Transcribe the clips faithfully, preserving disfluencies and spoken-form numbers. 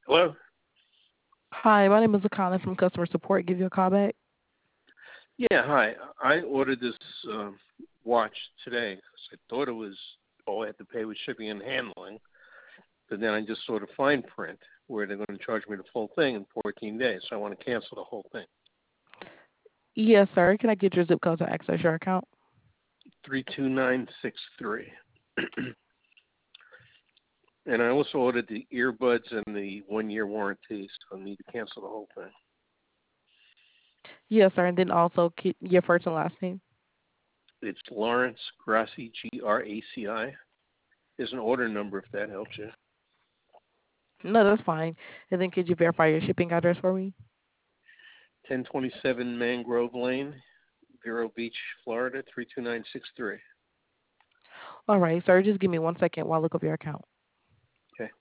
Hello? Hi, my name is Akana from customer support. Give you a call back. Yeah, hi. I ordered this um, watch today 'cause I thought it was all I had to pay was shipping and handling, but then I just saw the fine print where they're going to charge me the full thing in fourteen days, so I want to cancel the whole thing. Yes, sir. Can I get your zip code to access your account? three two nine six three. And I also ordered the earbuds and the one-year warranty, so I need to cancel the whole thing. Yes, sir. And then also ki- your first and last name. It's Lawrence Grassi, G R A C I. There's an order number if that helps you. No, that's fine. And then could you verify your shipping address for me? ten twenty-seven Mangrove Lane, Vero Beach, Florida, three two nine six three. All right, sir. Just give me one second while I look up your account. Okay.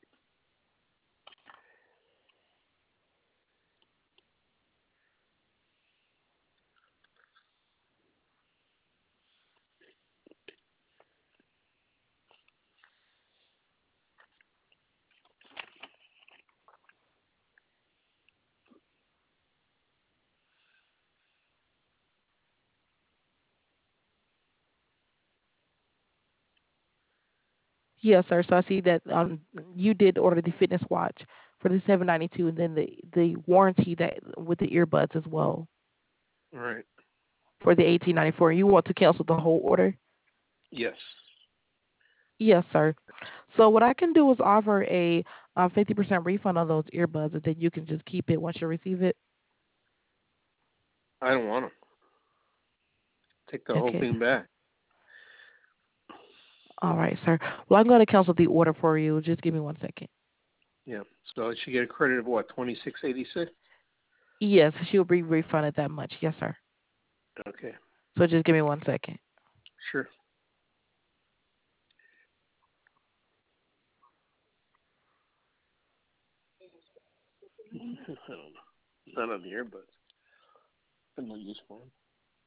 Yes, sir. So I see that um you did order the fitness watch for the seven ninety two, and then the the warranty that with the earbuds as well All right. for the eighteen ninety four. You want to cancel the whole order? Yes. Yes, sir. So what I can do is offer a uh, fifty percent refund on those earbuds, and then you can just keep it once you receive it. I don't want them. Take the whole Okay. thing back. All right, sir. Well, I'm going to cancel the order for you. Just give me one second. Yeah. So I should get a credit of what, twenty-six eighty-six? Yes, she'll be refunded that much. Yes, sir. Okay. So just give me one second. Sure. I don't know. Not on the earbuds. I'm not used for them.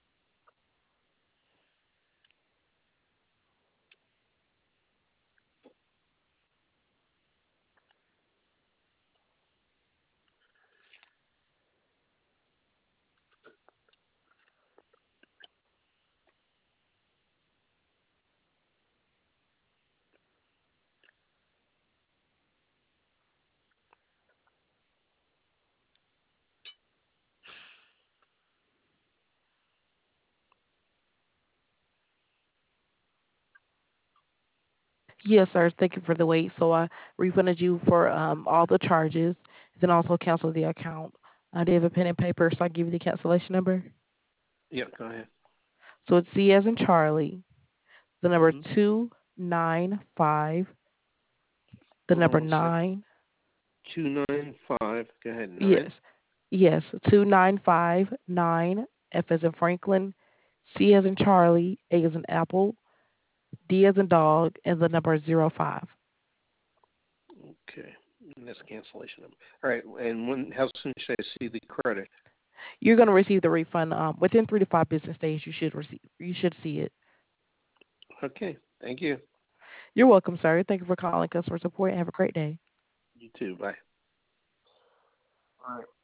Yes, sir. Thank you for the wait. So I refunded you for um, all the charges, then also canceled the account. I did have a pen and paper, so I give you the cancellation number. Yeah, go ahead. So it's C as in Charlie, the number Mm-hmm. two nine five, the Hold on number one second. nine. two nine five. Go ahead. Yes, nine. yes, two nine five nine. F as in Franklin, C as in Charlie, A as in Apple, D as in dog, and the number zero five. Okay. And that's cancellation number. All right. And when? How soon should I see the credit? You're going to receive the refund um, within three to five business days. You should receive. You should see it. Okay. Thank you. You're welcome, sir. Thank you for calling customer support and have a great day. You too. Bye. All right.